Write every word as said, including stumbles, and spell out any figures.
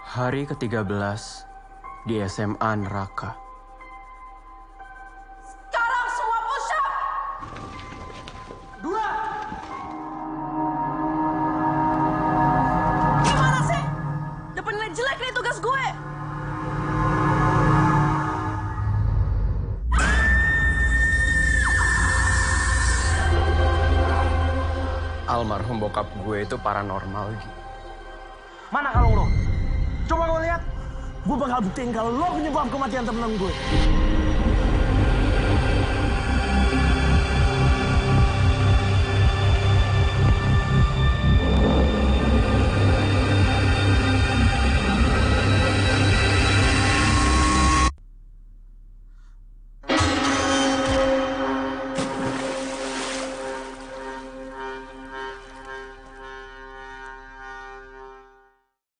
Hari ketiga belas di S M A Neraka. Sekarang semua push up! Dua! Gimana sih? Dapat nilai jelek nih tugas gue! Almarhum bokap gue itu paranormal gitu. Mana kalung lo? Coba lo lihat. Gue bakal buktiin kalau lo penyebab kematian temen gue.